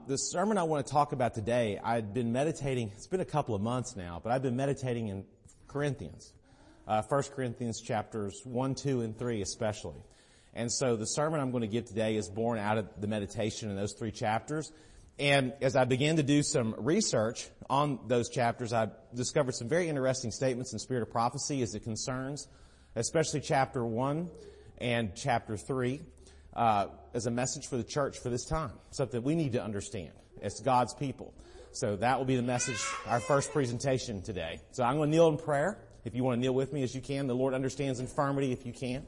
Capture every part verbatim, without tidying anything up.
the sermon I want to talk about today, I've been meditating, it's been a couple of months now, but I've been meditating in Corinthians, uh, First Corinthians chapters one, two, and three especially. And so the sermon I'm going to give today is born out of the meditation in those three chapters. And as I began to do some research on those chapters, I discovered some very interesting statements in Spirit of Prophecy as it concerns, especially chapter one and chapter three. Uh, as a message for the church for this time, something we need to understand as God's people. So that will be the message, our first presentation today. So I'm going to kneel in prayer. If you want to kneel with me as you can. The Lord understands infirmity if you can.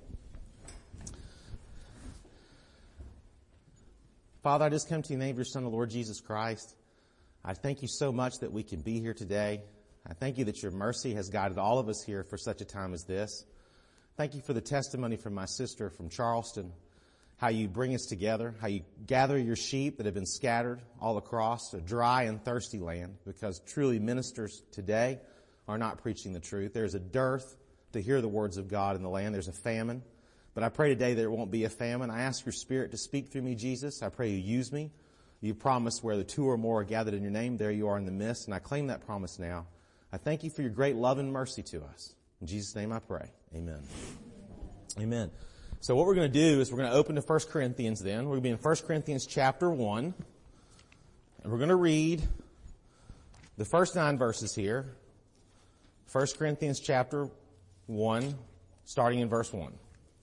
Father, I just come to you in the name of your Son, the Lord Jesus Christ. I thank you so much that we can be here today. I thank you that your mercy has guided all of us here for such a time as this. Thank you for the testimony from my sister from Charleston, how you bring us together, how you gather your sheep that have been scattered all across a dry and thirsty land, because truly ministers today are not preaching the truth. There's a dearth to hear the words of God in the land. There's a famine. But I pray today there won't be a famine. I ask your Spirit to speak through me, Jesus. I pray you use me. You promised where the two or more are gathered in your name, there you are in the midst, and I claim that promise now. I thank you for your great love and mercy to us. In Jesus' name I pray. Amen. Amen. So what we're going to do is we're going to open to First Corinthians then. We're going to be in First Corinthians chapter one. And we're going to read the first nine verses here. First Corinthians chapter one, starting in verse one.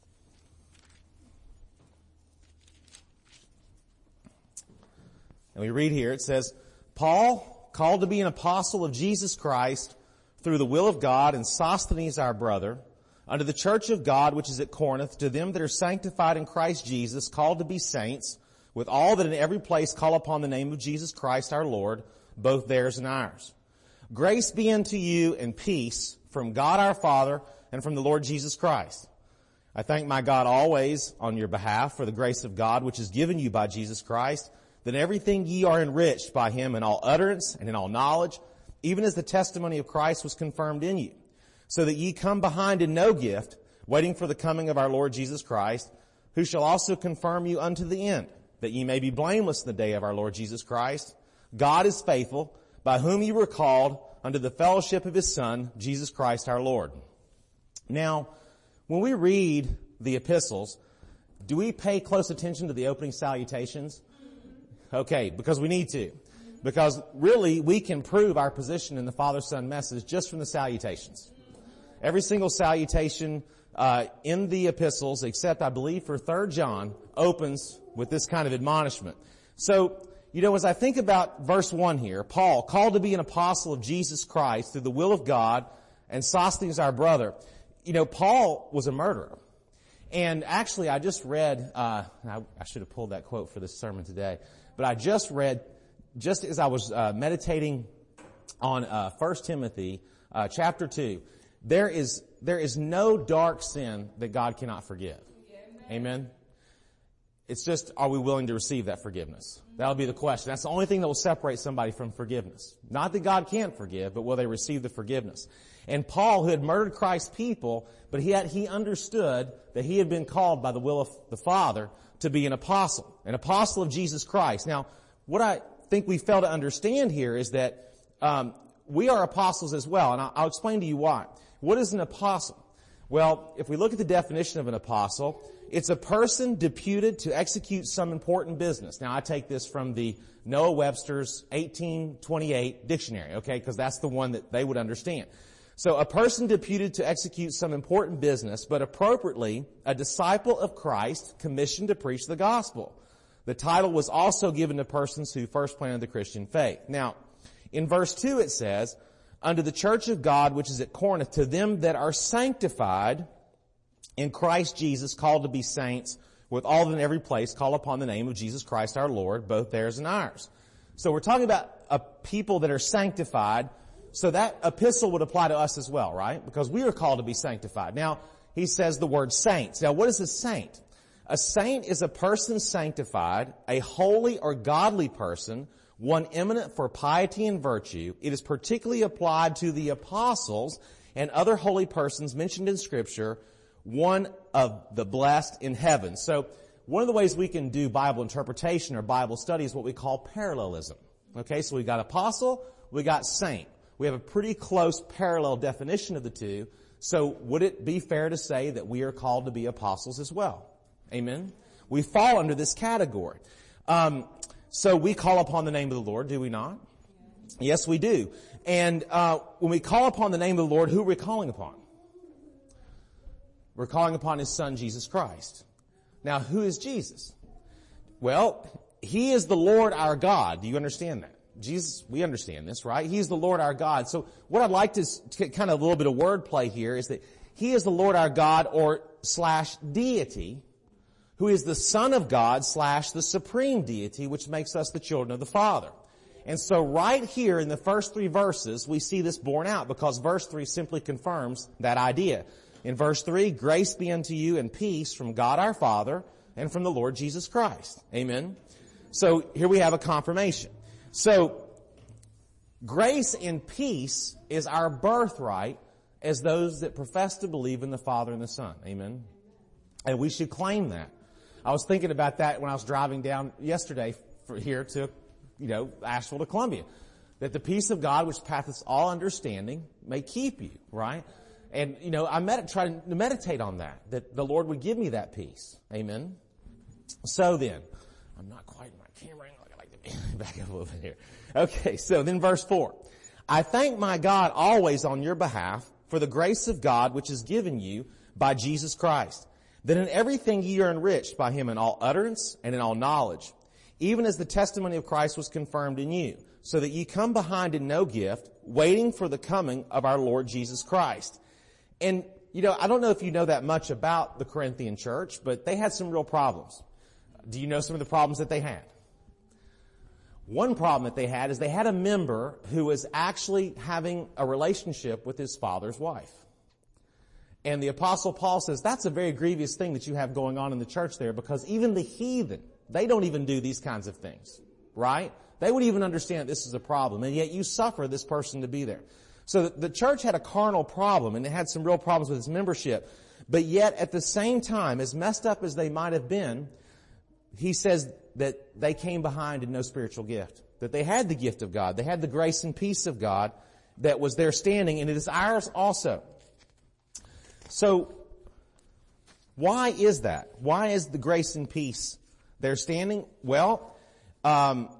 And we read here, it says, Paul, called to be an apostle of Jesus Christ through the will of God, and Sosthenes our brother, unto the church of God which is at Corinth, to them that are sanctified in Christ Jesus, called to be saints, with all that in every place call upon the name of Jesus Christ our Lord, both theirs and ours. Grace be unto you and peace from God our Father and from the Lord Jesus Christ. I thank my God always on your behalf for the grace of God which is given you by Jesus Christ, that in everything ye are enriched by him in all utterance and in all knowledge, even as the testimony of Christ was confirmed in you, so that ye come behind in no gift, waiting for the coming of our Lord Jesus Christ, who shall also confirm you unto the end, that ye may be blameless in the day of our Lord Jesus Christ. God is faithful, by whom ye were called unto the fellowship of his Son, Jesus Christ our Lord. Now, when we read the epistles, do we pay close attention to the opening salutations? Okay, because we need to. Because really, we can prove our position in the Father-Son message just from the salutations. Every single salutation uh, in the epistles, except I believe for Third John, opens with this kind of admonishment. So, you know, as I think about verse one here, Paul, called to be an apostle of Jesus Christ through the will of God, and Sosthenes our brother. You know, Paul was a murderer. And actually, I just read, uh, I, I should have pulled that quote for this sermon today, but I just read, just as I was uh, meditating on uh, First Timothy uh, chapter two, There is, there is no dark sin that God cannot forgive. Amen. Amen. It's just, are we willing to receive that forgiveness? That'll be the question. That's the only thing that will separate somebody from forgiveness. Not that God can't forgive, but will they receive the forgiveness? And Paul, who had murdered Christ's people, but he had, he understood that he had been called by the will of the Father to be an apostle, an apostle of Jesus Christ. Now, what I think we fail to understand here is that, um, we are apostles as well, and I'll, I'll explain to you why. What is an apostle? Well, if we look at the definition of an apostle, it's a person deputed to execute some important business. Now, I take this from the Noah Webster's eighteen twenty-eight dictionary, okay, because that's the one that they would understand. So, a person deputed to execute some important business, but appropriately, a disciple of Christ commissioned to preach the gospel. The title was also given to persons who first planted the Christian faith. Now, in verse two it says, unto the church of God which is at Corinth, to them that are sanctified in Christ Jesus, called to be saints, with all that in every place call upon the name of Jesus Christ our Lord, both theirs and ours. So we're talking about a people that are sanctified, so that epistle would apply to us as well, right? Because we are called to be sanctified. Now, he says the word saints. Now, what is a saint? A saint is a person sanctified, a holy or godly person, one eminent for piety and virtue. It is particularly applied to the apostles and other holy persons mentioned in Scripture, one of the blessed in heaven. So one of the ways we can do Bible interpretation or Bible study is what we call parallelism. Okay, so we got apostle, we got saint. We have a pretty close parallel definition of the two. So would it be fair to say that we are called to be apostles as well? Amen? We fall under this category. Um, so we call upon the name of the Lord, do we not? Yes, we do. And uh, when we call upon the name of the Lord, who are we calling upon? We're calling upon His Son, Jesus Christ. Now, who is Jesus? Well, He is the Lord our God. Do you understand that? Jesus, we understand this, right? He's the Lord our God. So what I'd like to, to kind of a little bit of wordplay here is that He is the Lord our God or slash deity, who is the Son of God slash the supreme deity, which makes us the children of the Father. And so right here in the first three verses, we see this borne out because verse three simply confirms that idea. In verse three, grace be unto you and peace from God our Father and from the Lord Jesus Christ. Amen. So here we have a confirmation. So, grace and peace is our birthright as those that profess to believe in the Father and the Son. Amen? And we should claim that. I was thinking about that when I was driving down yesterday for here to, you know, Asheville to Columbia. That the peace of God, which passeth all understanding, may keep you, right? And, you know, I med- try to meditate on that, that the Lord would give me that peace. Amen? So then, I'm not quite in my camera angle. Back up a little bit here. Okay, so then verse four. I thank my God always on your behalf for the grace of God which is given you by Jesus Christ, that in everything ye are enriched by Him in all utterance and in all knowledge, even as the testimony of Christ was confirmed in you, so that ye come behind in no gift, waiting for the coming of our Lord Jesus Christ. And, you know, I don't know if you know that much about the Corinthian church, but they had some real problems. Do you know some of the problems that they had? One problem that they had is they had a member who was actually having a relationship with his father's wife. And the Apostle Paul says that's a very grievous thing that you have going on in the church there, because even the heathen, they don't even do these kinds of things, right? They would even understand this is a problem, and yet you suffer this person to be there. So the church had a carnal problem, and it had some real problems with its membership. But yet at the same time, as messed up as they might have been, he says that they came behind in no spiritual gift, that they had the gift of God. They had the grace and peace of God that was their standing, and it is ours also. So why is that? Why is the grace and peace their standing? Well, um,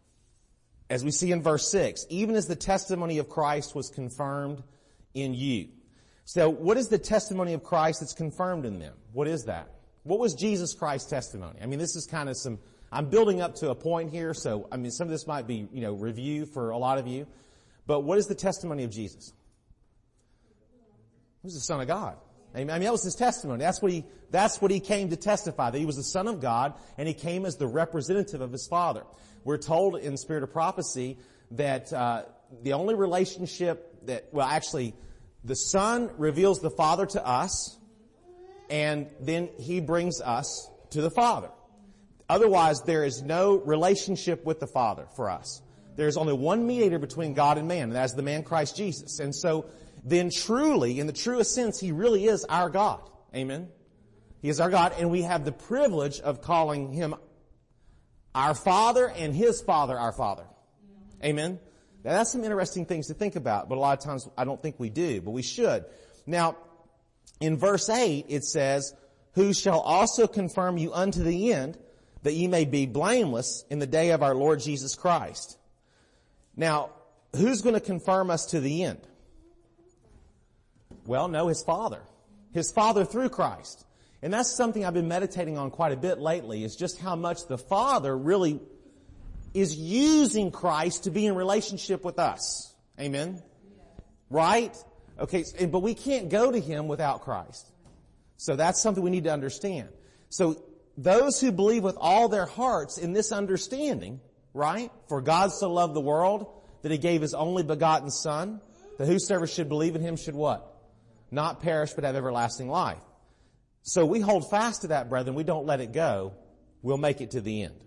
as we see in verse six, even as the testimony of Christ was confirmed in you. So what is the testimony of Christ that's confirmed in them? What is that? What was Jesus Christ's testimony? I mean, this is kind of some, I'm building up to a point here, so, I mean, some of this might be, you know, review for a lot of you. But what is the testimony of Jesus? He was the Son of God. I mean, that was His testimony. That's what He, that's what He came to testify, that He was the Son of God, and He came as the representative of His Father. We're told in Spirit of Prophecy that, uh, the only relationship that, well, actually, the Son reveals the Father to us, and then He brings us to the Father. Otherwise, there is no relationship with the Father for us. There's only one mediator between God and man, and that's the man Christ Jesus. And so, then truly, in the truest sense, He really is our God. Amen? He is our God, and we have the privilege of calling Him our Father and His Father our Father. Amen? Now, that's some interesting things to think about, but a lot of times I don't think we do, but we should. Now, in verse eight, it says, who shall also confirm you unto the end, that ye may be blameless in the day of our Lord Jesus Christ. Now, who's going to confirm us to the end? Well, no, His Father. His Father through Christ. And that's something I've been meditating on quite a bit lately, is just how much the Father really is using Christ to be in relationship with us. Amen? Right? Okay, but we can't go to Him without Christ. So that's something we need to understand. So those who believe with all their hearts in this understanding, right? For God so loved the world that He gave His only begotten Son, that whosoever should believe in Him should what? Not perish but have everlasting life. So we hold fast to that, brethren. We don't let it go. We'll make it to the end.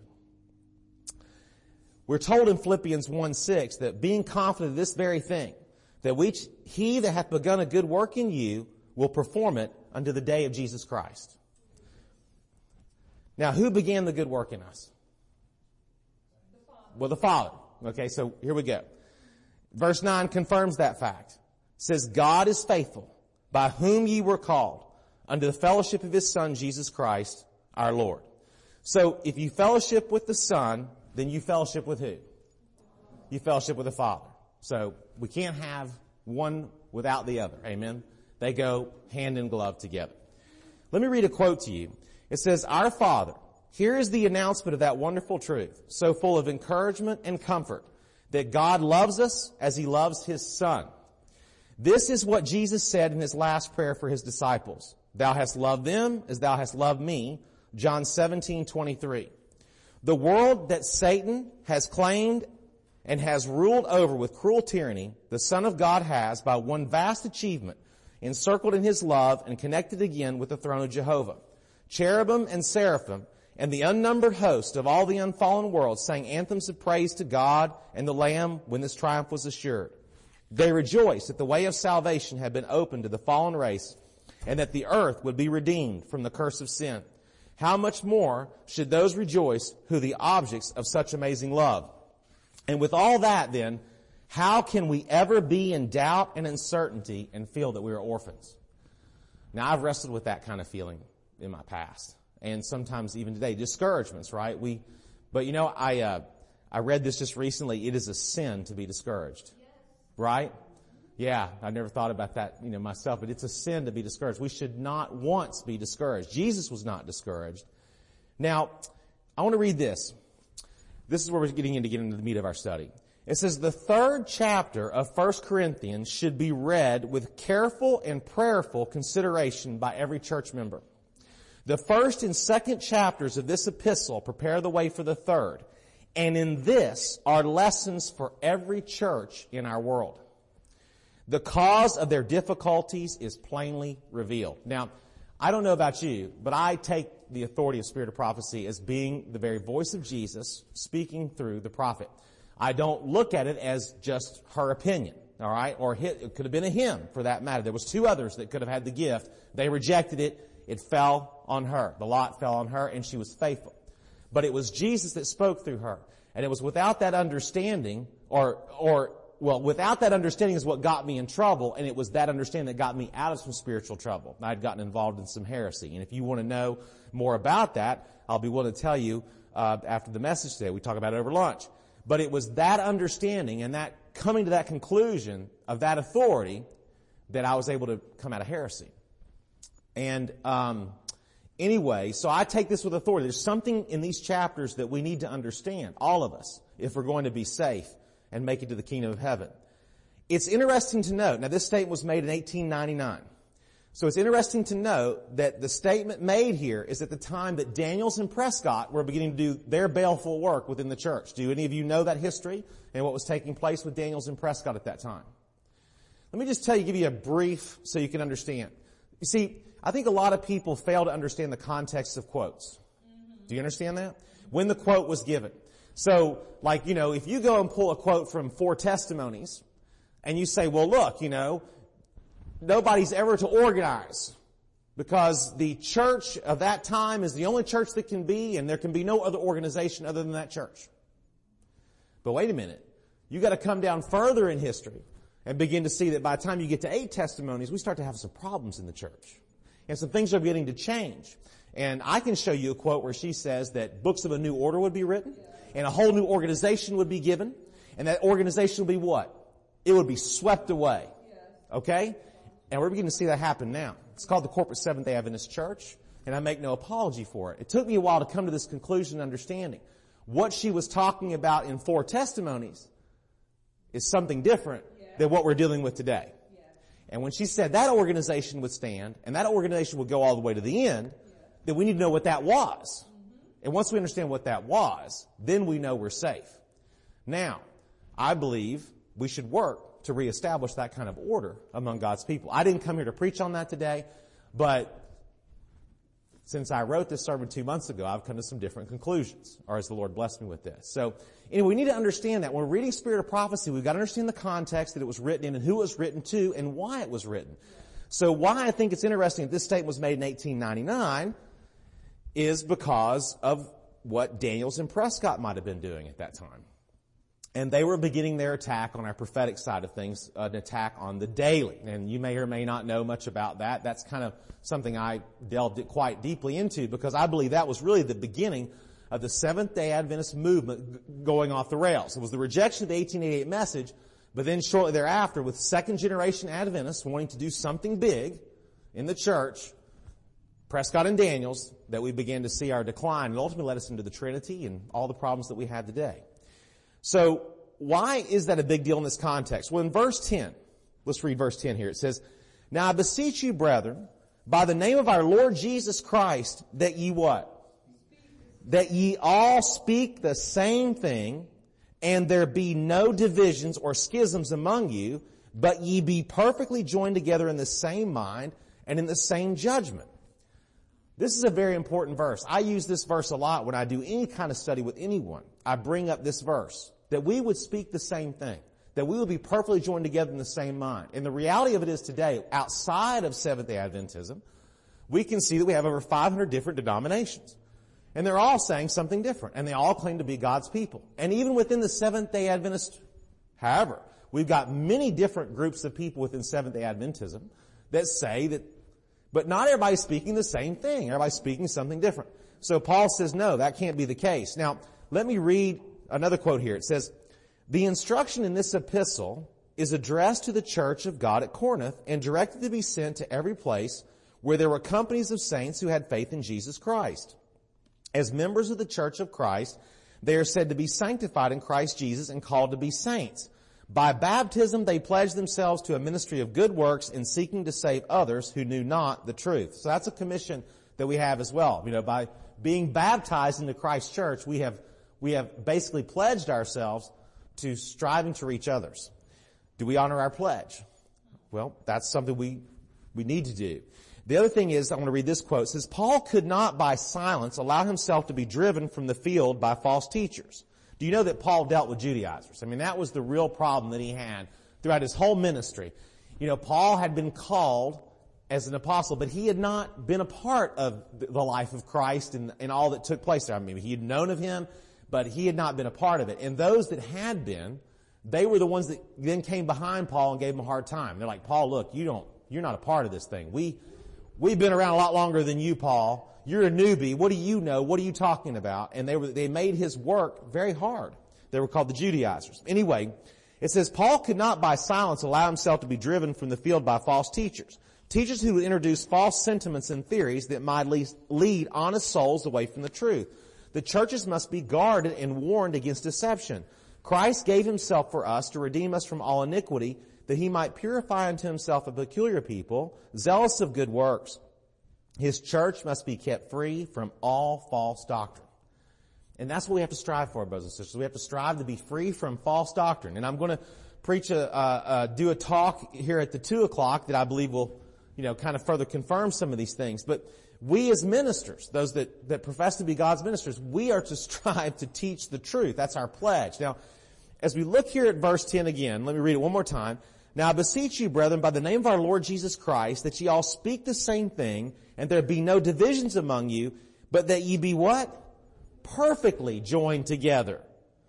We're told in Philippians one six that being confident of this very thing, that we, He that hath begun a good work in you will perform it unto the day of Jesus Christ. Now, who began the good work in us? The Father. Well, the Father. Okay, so here we go. Verse nine confirms that fact. It says, God is faithful, by whom ye were called, unto the fellowship of His Son, Jesus Christ, our Lord. So, if you fellowship with the Son, then you fellowship with who? You fellowship with the Father. So, we can't have one without the other. Amen? They go hand in glove together. Let me read a quote to you. It says, Our Father, here is the announcement of that wonderful truth, so full of encouragement and comfort, that God loves us as He loves His Son. This is what Jesus said in His last prayer for His disciples. Thou hast loved them as Thou hast loved me. John seventeen twenty-three. The world that Satan has claimed and has ruled over with cruel tyranny, the Son of God has, by one vast achievement, encircled in His love and connected again with the throne of Jehovah. Cherubim and seraphim and the unnumbered host of all the unfallen world sang anthems of praise to God and the Lamb when this triumph was assured. They rejoiced that the way of salvation had been opened to the fallen race and that the earth would be redeemed from the curse of sin. How much more should those rejoice who are the objects of such amazing love? And with all that then, how can we ever be in doubt and uncertainty and feel that we are orphans? Now, I've wrestled with that kind of feeling in my past, and sometimes even today, discouragements, right? We, but you know, I uh, I read this just recently. It is a sin to be discouraged, yes. Right? Yeah, I never thought about that, you know, myself, but it's a sin to be discouraged. We should not once be discouraged. Jesus was not discouraged. Now, I want to read this. This is where we're getting into getting into the meat of our study. It says, the third chapter of First Corinthians should be read with careful and prayerful consideration by every church member. The first and second chapters of this epistle prepare the way for the third. And in this are lessons for every church in our world. The cause of their difficulties is plainly revealed. Now, I don't know about you, but I take the authority of Spirit of Prophecy as being the very voice of Jesus speaking through the prophet. I don't look at it as just her opinion, all right? Or it could have been a hymn, for that matter. There was two others that could have had the gift. They rejected it. It fell on her. The lot fell on her, and she was faithful. But it was Jesus that spoke through her. And it was without that understanding, or, or, well, without that understanding is what got me in trouble, and it was that understanding that got me out of some spiritual trouble. I'd gotten involved in some heresy. And if you want to know more about that, I'll be willing to tell you uh, after the message today. We talk about it over lunch. But it was that understanding and that coming to that conclusion of that authority that I was able to come out of heresy. And um, anyway, so I take this with authority. There's something in these chapters that we need to understand, all of us, if we're going to be safe and make it to the kingdom of heaven. It's interesting to note, now this statement was made in eighteen ninety-nine. So it's interesting to note that the statement made here is at the time that Daniels and Prescott were beginning to do their baleful work within the church. Do any of you know that history and what was taking place with Daniels and Prescott at that time? Let me just tell you, give you a brief so you can understand. You see, I think a lot of people fail to understand the context of quotes. Mm-hmm. Do you understand that? When the quote was given. So, like, you know, if you go and pull a quote from Four Testimonies and you say, well, look, you know, nobody's ever to organize because the church of that time is the only church that can be, and there can be no other organization other than that church. But wait a minute. You got to come down further in history and begin to see that by the time you get to Eight Testimonies, we start to have some problems in the church. And some things are beginning to change. And I can show you a quote where she says that books of a new order would be written and a whole new organization would be given. And that organization would be what? It would be swept away. Okay? And we're beginning to see that happen now. It's called the Corporate Seventh-day Adventist Church, and I make no apology for it. It took me a while to come to this conclusion and understanding. What she was talking about in Four Testimonies is something different yeah. than what we're dealing with today. Yeah. And when she said that organization would stand, and that organization would go all the way to the end, yeah. then we need to know what that was. Mm-hmm. And once we understand what that was, then we know we're safe. Now, I believe we should work to reestablish that kind of order among God's people. I didn't come here to preach on that today, but since I wrote this sermon two months ago, I've come to some different conclusions, or as the Lord blessed me with this. So, anyway, we need to understand that when we're reading Spirit of Prophecy, we've got to understand the context that it was written in and who it was written to and why it was written. So why I think it's interesting that this statement was made in eighteen ninety-nine is because of what Daniels and Prescott might have been doing at that time. And they were beginning their attack on our prophetic side of things, an attack on the daily. And you may or may not know much about that. That's kind of something I delved quite deeply into because I believe that was really the beginning of the Seventh-day Adventist movement going off the rails. It was the rejection of the eighteen eighty-eight message, but then shortly thereafter, with second-generation Adventists wanting to do something big in the church, Prescott and Daniels, that we began to see our decline and ultimately led us into the Trinity and all the problems that we have today. So why is that a big deal in this context? Well, in verse ten, let's read verse ten here. It says, "Now I beseech you, brethren, by the name of our Lord Jesus Christ, that ye what? That ye all speak the same thing, and there be no divisions or schisms among you, but ye be perfectly joined together in the same mind and in the same judgment." This is a very important verse. I use this verse a lot when I do any kind of study with anyone. I bring up this verse, that we would speak the same thing, that we would be perfectly joined together in the same mind. And the reality of it is today, outside of Seventh-day Adventism, we can see that we have over five hundred different denominations. And they're all saying something different, and they all claim to be God's people. And even within the Seventh-day Adventist, however, we've got many different groups of people within Seventh-day Adventism that say that, but not everybody's speaking the same thing. Everybody's speaking something different. So Paul says, no, that can't be the case. Now, let me read another quote here. It says, "The instruction in this epistle is addressed to the church of God at Corinth and directed to be sent to every place where there were companies of saints who had faith in Jesus Christ. As members of the church of Christ, they are said to be sanctified in Christ Jesus and called to be saints. By baptism, they pledge themselves to a ministry of good works in seeking to save others who knew not the truth." So that's a commission that we have as well. You know, by being baptized into Christ's church, we have, we have basically pledged ourselves to striving to reach others. Do we honor our pledge? Well, that's something we, we need to do. The other thing is, I want to read this quote. It says, "Paul could not by silence allow himself to be driven from the field by false teachers." Do you know that Paul dealt with Judaizers? I mean, that was the real problem that he had throughout his whole ministry. You know, Paul had been called as an apostle, but he had not been a part of the life of Christ and, and all that took place there. I mean, he had known of him, but he had not been a part of it. And those that had been, they were the ones that then came behind Paul and gave him a hard time. They're like, "Paul, look, you don't, you're not a part of this thing. We, we've been around a lot longer than you, Paul. You're a newbie. What do you know? What are you talking about?" And they were, they made his work very hard. They were called the Judaizers. Anyway, it says, "Paul could not by silence allow himself to be driven from the field by false teachers. Teachers who would introduce false sentiments and theories that might lead honest souls away from the truth. The churches must be guarded and warned against deception. Christ gave himself for us to redeem us from all iniquity, that he might purify unto himself a peculiar people, zealous of good works. His church must be kept free from all false doctrine." And that's what we have to strive for, brothers and sisters. We have to strive to be free from false doctrine. And I'm going to preach a, uh, uh, do a talk here at the two o'clock that I believe will, you know, kind of further confirm some of these things. But we as ministers, those that, that profess to be God's ministers, we are to strive to teach the truth. That's our pledge. Now, as we look here at verse ten again, let me read it one more time. "Now I beseech you, brethren, by the name of our Lord Jesus Christ, that ye all speak the same thing, and there be no divisions among you, but that ye be" what? "Perfectly joined together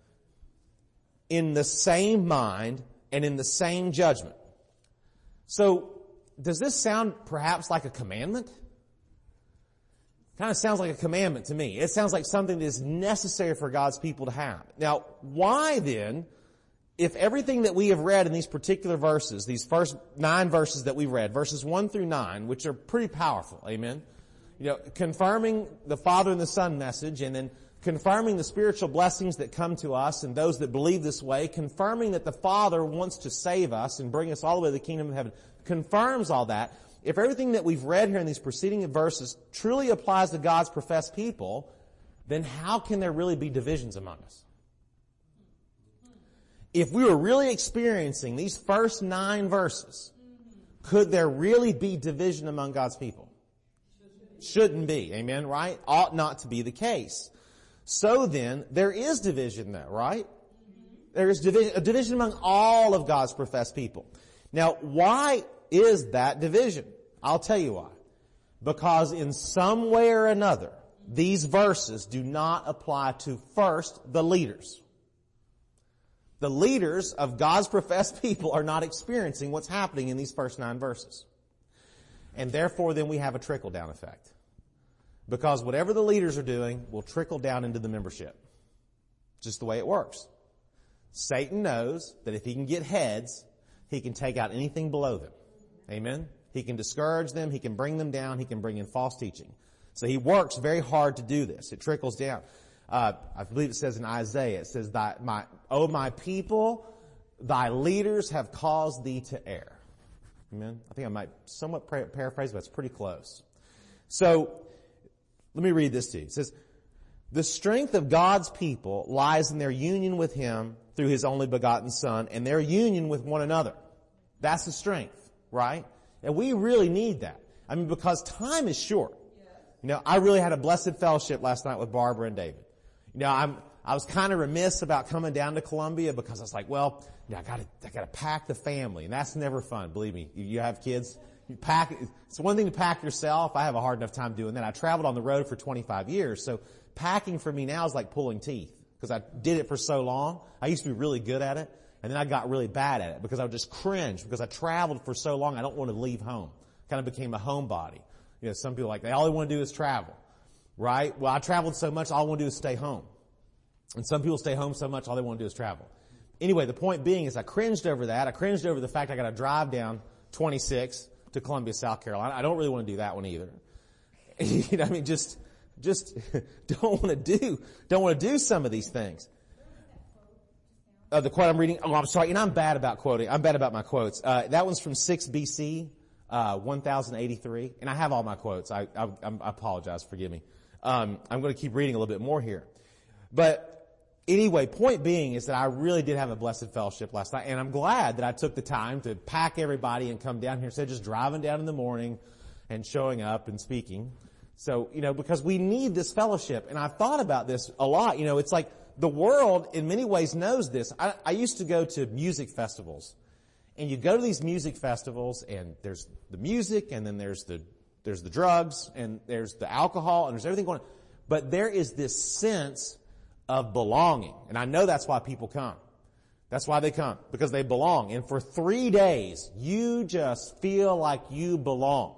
in the same mind and in the same judgment." So, does this sound perhaps like a commandment? Kind of sounds like a commandment to me. It sounds like something that is necessary for God's people to have. Now, why then, if everything that we have read in these particular verses, these first nine verses that we read, verses one through nine, which are pretty powerful, amen? You know, confirming the Father and the Son message, and then confirming the spiritual blessings that come to us and those that believe this way, confirming that the Father wants to save us and bring us all the way to the kingdom of heaven, confirms all that. If everything that we've read here in these preceding verses truly applies to God's professed people, then how can there really be divisions among us? If we were really experiencing these first nine verses, could there really be division among God's people? Shouldn't be. Amen, right? Ought not to be the case. So then, there is division there, right? There is division, a division among all of God's professed people. Now, why is that division? I'll tell you why. Because in some way or another, These verses do not apply to, first, the leaders. The leaders of God's professed people are not experiencing what's happening in these first nine verses. And therefore, then we have a trickle-down effect. Because whatever the leaders are doing will trickle down into the membership. Just the way it works. Satan knows that if he can get heads, he can take out anything below them. Amen? He can discourage them. He can bring them down. He can bring in false teaching. So he works very hard to do this. It trickles down. Uh, I believe it says in Isaiah, it says, "Thy, my, O my people, thy leaders have caused thee to err." Amen? I think I might somewhat paraphrase, but it's pretty close. So, let me read this to you. It says, "The strength of God's people lies in their union with Him through His only begotten Son and their union with one another." That's the strength, right? And we really need that. I mean, because time is short. You know, I really had a blessed fellowship last night with Barbara and David. You know, I'm, I was kind of remiss about coming down to Columbia because I was like, well, you know, I gotta, I gotta pack the family, and that's never fun. Believe me, you have kids, you pack, it's one thing to pack yourself. I have a hard enough time doing that. I traveled on the road for twenty-five years, so packing for me now is like pulling teeth because I did it for so long. I used to be really good at it, and then I got really bad at it because I would just cringe because I traveled for so long. I don't want to leave home. Kind of became a homebody. You know, some people are like, they all they want to do is travel, right? Well, I traveled so much, all I want to do is stay home. And some people stay home so much, all they want to do is travel. Anyway, the point being is I cringed over that. I cringed over the fact I got to drive down twenty-six to Columbia, South Carolina. I don't really want to do that one either. You know, I mean, just, just don't want to do, don't want to do some of these things. Uh, the quote I'm reading, oh, I'm sorry, and I'm bad about quoting. I'm bad about my quotes. Uh, that one's from six B C. Uh, one thousand eighty-three, and I have all my quotes. I, I, I apologize, forgive me. Um, I'm going to keep reading a little bit more here. But anyway, point being is that I really did have a blessed fellowship last night, and I'm glad that I took the time to pack everybody and come down here instead of just driving down in the morning and showing up and speaking. So, you know, because we need this fellowship, and I've thought about this a lot. You know, it's like the world in many ways knows this. I, I used to go to music festivals. And you go to these music festivals, and there's the music, and then there's the there's the drugs, and there's the alcohol, and there's everything going on. But there is this sense of belonging. And I know that's why people come. That's why they come, because they belong. And for three days, you just feel like you belong.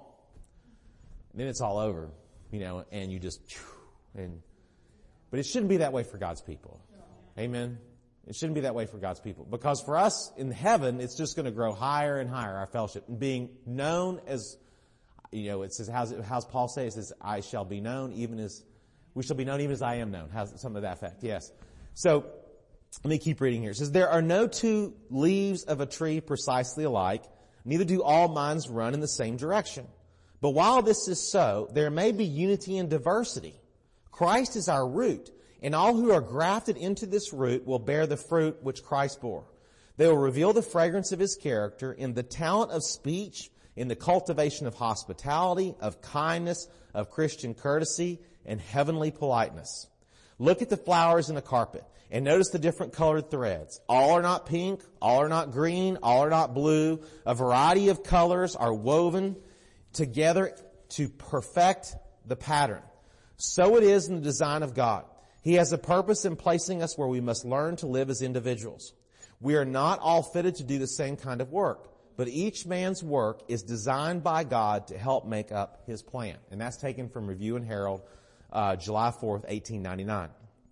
And then it's all over, you know, and you just, and, but it shouldn't be that way for God's people. Amen. It shouldn't be that way for God's people. Because for us in heaven, it's just going to grow higher and higher, our fellowship. And being known as, you know, it says, how's, it, how's Paul say? It says, I shall be known even as, we shall be known even as I am known. How's some of that fact? Yes. So, let me keep reading here. It says, there are no two leaves of a tree precisely alike, neither do all minds run in the same direction. But while this is so, there may be unity and diversity. Christ is our root. And all who are grafted into this root will bear the fruit which Christ bore. They will reveal the fragrance of His character in the talent of speech, in the cultivation of hospitality, of kindness, of Christian courtesy, and heavenly politeness. Look at the flowers in a carpet and notice the different colored threads. All are not pink, all are not green, all are not blue. A variety of colors are woven together to perfect the pattern. So it is in the design of God. He has a purpose in placing us where we must learn to live as individuals. We are not all fitted to do the same kind of work, but each man's work is designed by God to help make up His plan. And that's taken from Review and Herald, uh, July fourth, eighteen ninety-nine.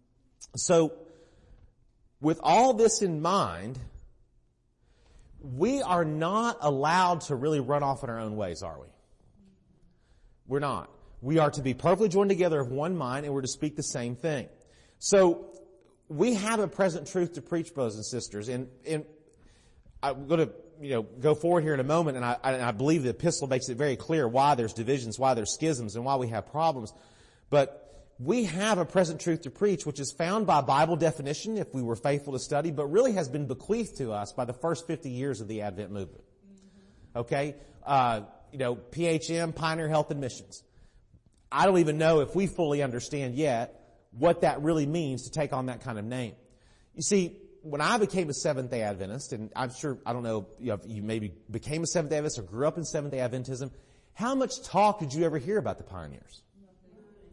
So, with all this in mind, we are not allowed to really run off in our own ways, are we? We're not. We are to be perfectly joined together of one mind, and we're to speak the same thing. So, we have a present truth to preach, brothers and sisters, and, and I'm going to, you know, go forward here in a moment, and I, I believe the epistle makes it very clear why there's divisions, why there's schisms, and why we have problems. But we have a present truth to preach, which is found by Bible definition, if we were faithful to study, but really has been bequeathed to us by the first fifty years of the Advent movement. Okay? Uh, you know, P H M, Pioneer Health and Missions. I don't even know if we fully understand yet what that really means to take on that kind of name. You see, when I became a Seventh-day Adventist, and I'm sure, I don't know, you know, if you maybe became a Seventh-day Adventist or grew up in Seventh-day Adventism, how much talk did you ever hear about the pioneers?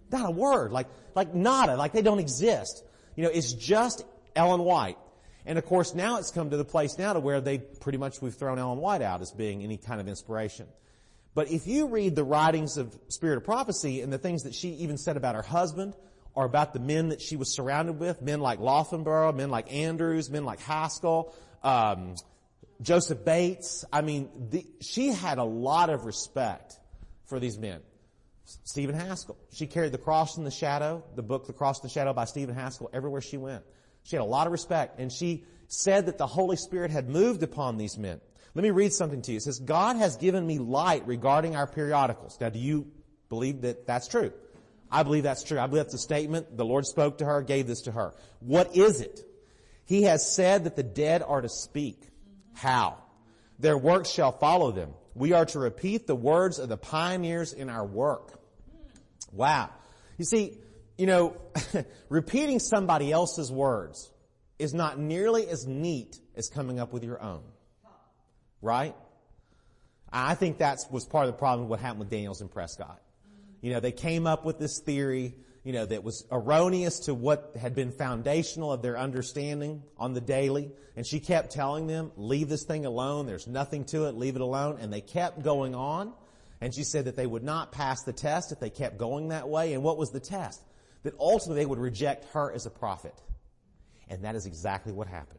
Not a word. Like, like nada. Like they don't exist. You know, it's just Ellen White. And of course now it's come to the place now to where they pretty much, we've thrown Ellen White out as being any kind of inspiration. But if you read the writings of Spirit of Prophecy and the things that she even said about her husband or about the men that she was surrounded with, men like Laufenborough, men like Andrews, men like Haskell, um, Joseph Bates, I mean, the, she had a lot of respect for these men. Stephen Haskell, she carried The Cross in the Shadow, the book The Cross in the Shadow by Stephen Haskell, everywhere she went. She had a lot of respect, and she said that the Holy Spirit had moved upon these men. Let me read something to you. It says, God has given me light regarding our periodicals. Now, do you believe that that's true? I believe that's true. I believe that's a statement. The Lord spoke to her, gave this to her. What is it? He has said that the dead are to speak. How? Their works shall follow them. We are to repeat the words of the pioneers in our work. Wow. You see, you know, repeating somebody else's words is not nearly as neat as coming up with your own. Right? I think that was part of the problem with what happened with Daniels and Prescott. You know, they came up with this theory, you know, that was erroneous to what had been foundational of their understanding on the daily. And she kept telling them, leave this thing alone. There's nothing to it. Leave it alone. And they kept going on. And she said that they would not pass the test if they kept going that way. And what was the test? That ultimately they would reject her as a prophet. And that is exactly what happened.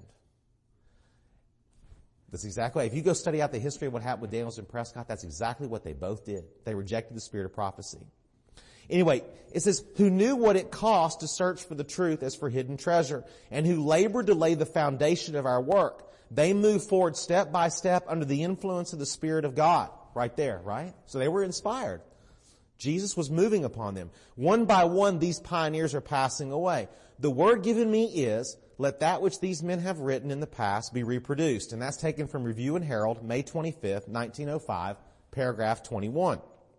That's exactly, if you go study out the history of what happened with Daniels and Prescott, that's exactly what they both did. They rejected the spirit of prophecy. Anyway, it says, who knew what it cost to search for the truth as for hidden treasure, and who labored to lay the foundation of our work. They moved forward step by step under the influence of the Spirit of God. Right there, right? So they were inspired. Jesus was moving upon them. One by one, these pioneers are passing away. The word given me is, let that which these men have written in the past be reproduced. And that's taken from Review and Herald, May twenty-fifth, nineteen oh five, paragraph twenty-one.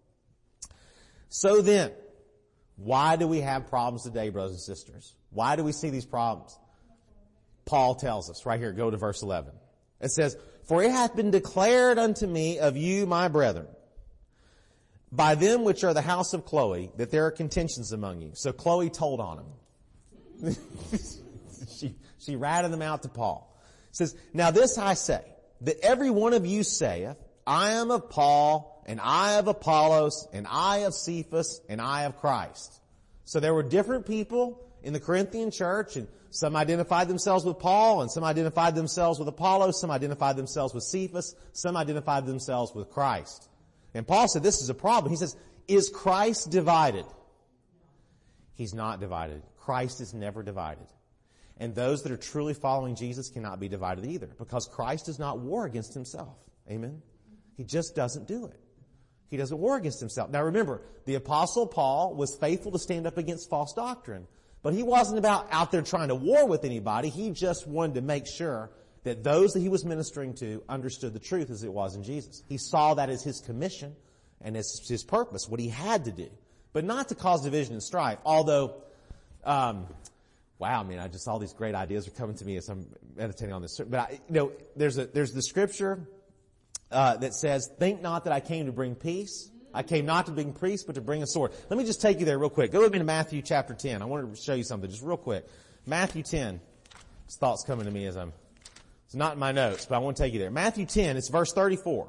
So then, why do we have problems today, brothers and sisters? Why do we see these problems? Paul tells us right here, go to verse eleven. It says, for it hath been declared unto me of you, my brethren, by them which are the house of Chloe, that there are contentions among you. So Chloe told on him. she, she ratted them out to Paul. It says, now this I say, that every one of you saith, I am of Paul, and I of Apollos, and I of Cephas, and I of Christ. So there were different people in the Corinthian church, and some identified themselves with Paul, and some identified themselves with Apollos, some identified themselves with Cephas, some identified themselves with Christ. And Paul said this is a problem. He says, is Christ divided? He's not divided. Christ is never divided. And those that are truly following Jesus cannot be divided either, because Christ does not war against himself. Amen? He just doesn't do it. He doesn't war against himself. Now remember, the Apostle Paul was faithful to stand up against false doctrine, but he wasn't about out there trying to war with anybody. He just wanted to make sure that those that he was ministering to understood the truth as it was in Jesus. He saw that as his commission and as his purpose, what he had to do, but not to cause division and strife. Although, um, wow, I mean, I just all these great ideas are coming to me as I'm meditating on this. But I, you know, there's a there's the scripture uh, that says, "Think not that I came to bring peace. I came not to bring peace, but to bring a sword." Let me just take you there real quick. Go with me to Matthew chapter ten. I wanted to show you something just real quick. Matthew ten. This thought's coming to me as I'm. It's not in my notes, but I want to take you there. Matthew ten, it's verse thirty-four.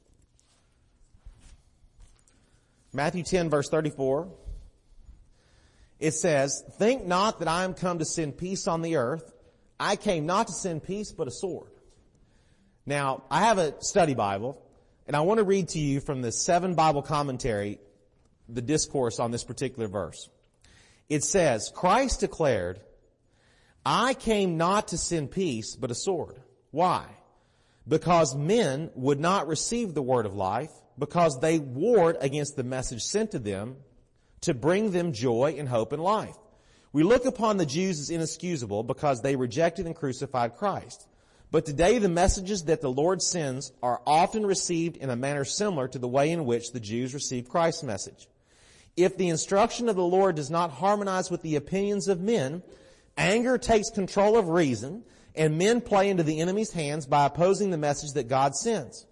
Matthew ten, verse thirty-four. It says, "Think not that I am come to send peace on the earth. I came not to send peace, but a sword." Now, I have a study Bible, and I want to read to you from the Seven Bible Commentary, the discourse on this particular verse. It says, Christ declared, "I came not to send peace, but a sword." Why? Because men would not receive the word of life, because they warred against the message sent to them to bring them joy and hope and life. We look upon the Jews as inexcusable because they rejected and crucified Christ. But today the messages that the Lord sends are often received in a manner similar to the way in which the Jews received Christ's message. If the instruction of the Lord does not harmonize with the opinions of men, anger takes control of reason, and men play into the enemy's hands by opposing the message that God sends.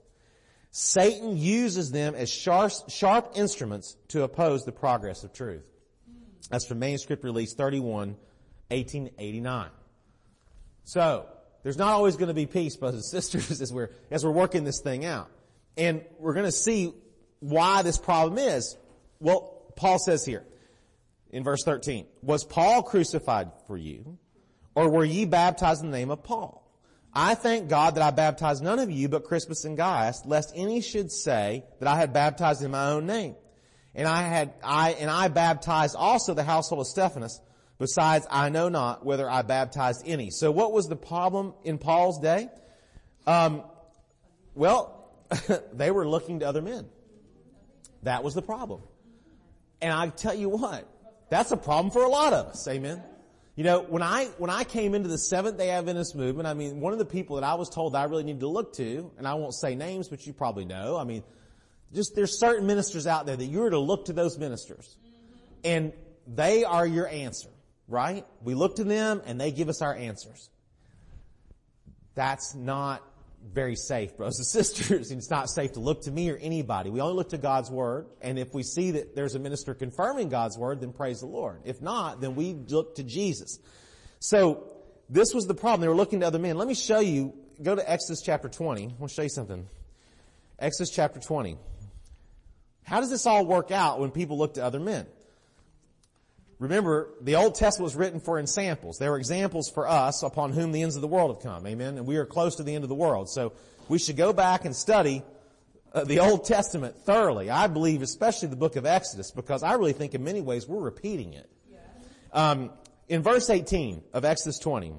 Satan uses them as sharp, sharp instruments to oppose the progress of truth. That's from manuscript release thirty-one, eighteen eighty-nine. So, there's not always going to be peace, brothers and sisters, as we're, as we're working this thing out. And we're going to see why this problem is. Well, Paul says here in verse thirteen, was Paul crucified for you, or were ye baptized in the name of Paul? I thank God that I baptized none of you but Crispus and Gaius, lest any should say that I had baptized in my own name. And I had, I, and I baptized also the household of Stephanas. Besides, I know not whether I baptized any. So what was the problem in Paul's day? Um, well, they were looking to other men. That was the problem. And I tell you what, that's a problem for a lot of us. Amen. You know, when I, when I came into the Seventh-day Adventist movement, I mean, one of the people that I was told that I really needed to look to, and I won't say names, but you probably know, I mean, just there's certain ministers out there that you're to look to those ministers. And they are your answer, right? We look to them and they give us our answers. That's not very safe, brothers and sisters. It's not safe to look to me or anybody. We only look to God's Word, and if we see that there's a minister confirming God's Word, then praise the Lord. If not, then we look to Jesus. So, this was the problem. They were looking to other men. Let me show you, go to Exodus chapter twenty. I want to show you something. Exodus chapter twenty. How does this all work out when people look to other men? Remember, the Old Testament was written for examples. There were examples for us upon whom the ends of the world have come. Amen? And we are close to the end of the world. So we should go back and study uh, the Old Testament thoroughly. I believe especially the book of Exodus, because I really think in many ways we're repeating it. Um, in verse eighteen of Exodus twenty,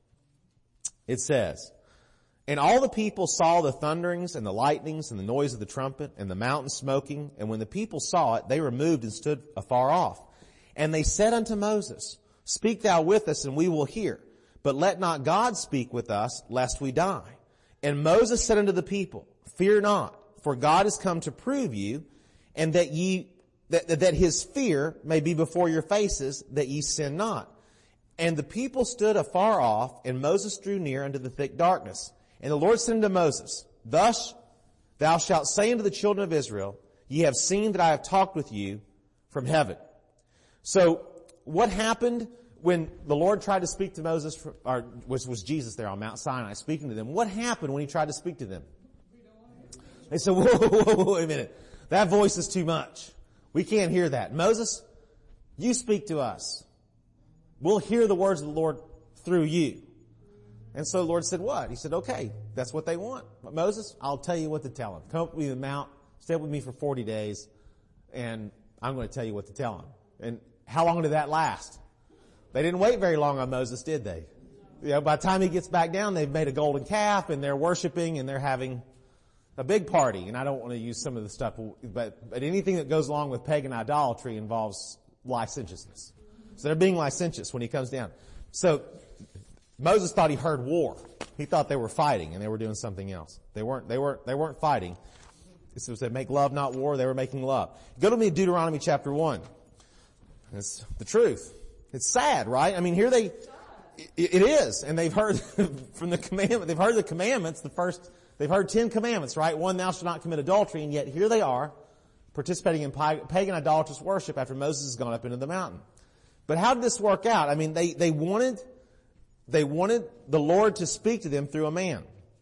it says, and all the people saw the thunderings and the lightnings and the noise of the trumpet and the mountain smoking. And when the people saw it, they removed and stood afar off. And they said unto Moses, speak thou with us, and we will hear. But let not God speak with us, lest we die. And Moses said unto the people, fear not, for God is come to prove you, and that ye, that, that his fear may be before your faces, that ye sin not. And the people stood afar off, and Moses drew near unto the thick darkness. And the Lord said unto Moses, thus thou shalt say unto the children of Israel, ye have seen that I have talked with you from heaven. So, what happened when the Lord tried to speak to Moses, or was, was Jesus there on Mount Sinai speaking to them? What happened when he tried to speak to them? They said, whoa, whoa, whoa, wait a minute. That voice is too much. We can't hear that. Moses, you speak to us. We'll hear the words of the Lord through you. And so the Lord said, what? He said, okay, that's what they want. But Moses, I'll tell you what to tell them. Come up with me the mount, stay with me for forty days, and I'm going to tell you what to tell them. And how long did that last? They didn't wait very long on Moses, did they? You know, by the time he gets back down, they've made a golden calf and they're worshiping and they're having a big party. And I don't want to use some of the stuff, but, but anything that goes along with pagan idolatry involves licentiousness. So they're being licentious when he comes down. So Moses thought he heard war. He thought they were fighting and they were doing something else. They weren't, they weren't, they weren't fighting. This was, they make love, not war. They were making love. Go to me to Deuteronomy chapter one. It's the truth. It's sad, right? I mean, here they, it, it is, and they've heard from the commandment, they've heard the commandments, the first, they've heard ten commandments, right? One, thou shalt not commit adultery, and yet here they are, participating in pagan idolatrous worship after Moses has gone up into the mountain. But how did this work out? I mean, they, they wanted, they wanted the Lord to speak to them through a man.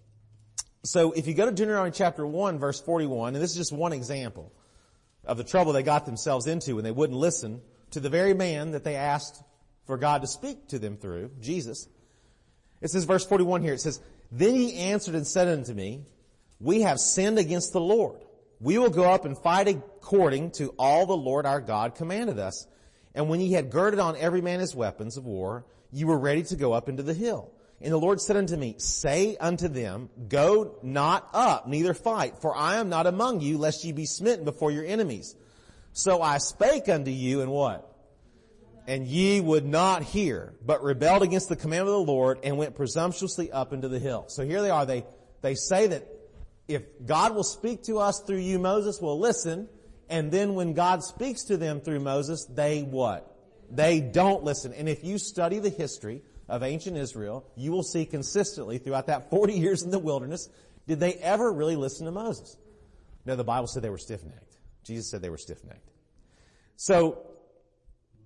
So if you go to Deuteronomy chapter one, verse forty-one, and this is just one example of the trouble they got themselves into when they wouldn't listen to the very man that they asked for God to speak to them through, Jesus. It says, verse forty-one here, it says, then he answered and said unto me, we have sinned against the Lord. We will go up and fight according to all the Lord our God commanded us. And when ye had girded on every man his weapons of war, ye were ready to go up into the hill. And the Lord said unto me, say unto them, go not up, neither fight, for I am not among you, lest ye be smitten before your enemies. So I spake unto you, and what? And ye would not hear, but rebelled against the commandment of the Lord, and went presumptuously up into the hill. So here they are. They, they say that if God will speak to us through you, Moses, we'll listen. And then when God speaks to them through Moses, they what? They don't listen. And if you study the history of ancient Israel, you will see consistently throughout that forty years in the wilderness, did they ever really listen to Moses? No, the Bible said they were stiff-necked. Jesus said they were stiff-necked. So,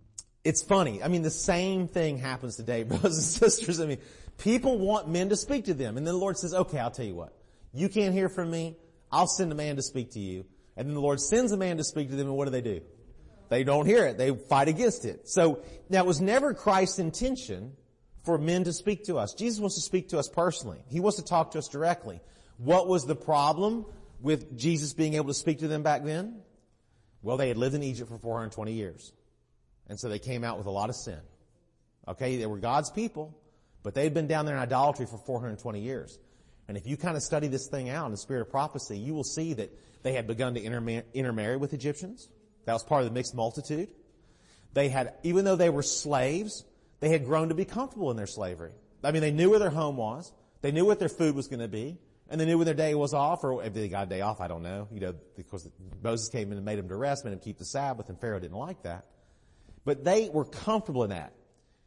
it's funny. I mean, the same thing happens today, brothers and sisters. I mean, people want men to speak to them. And then the Lord says, okay, I'll tell you what. You can't hear from me. I'll send a man to speak to you. And then the Lord sends a man to speak to them, and what do they do? They don't hear it. They fight against it. So, now it was never Christ's intention for men to speak to us. Jesus wants to speak to us personally. He wants to talk to us directly. What was the problem with Jesus being able to speak to them back then? Well, they had lived in Egypt for four hundred twenty years. And so they came out with a lot of sin. Okay, they were God's people, but they had been down there in idolatry for four hundred twenty years. And if you kind of study this thing out in the spirit of prophecy, you will see that they had begun to interma- intermarry with Egyptians. That was part of the mixed multitude. They had, even though they were slaves, they had grown to be comfortable in their slavery. I mean, they knew where their home was. They knew what their food was going to be. And they knew when their day was off, or if they got a day off, I don't know. You know, because Moses came in and made them to rest, made them keep the Sabbath, and Pharaoh didn't like that. But they were comfortable in that.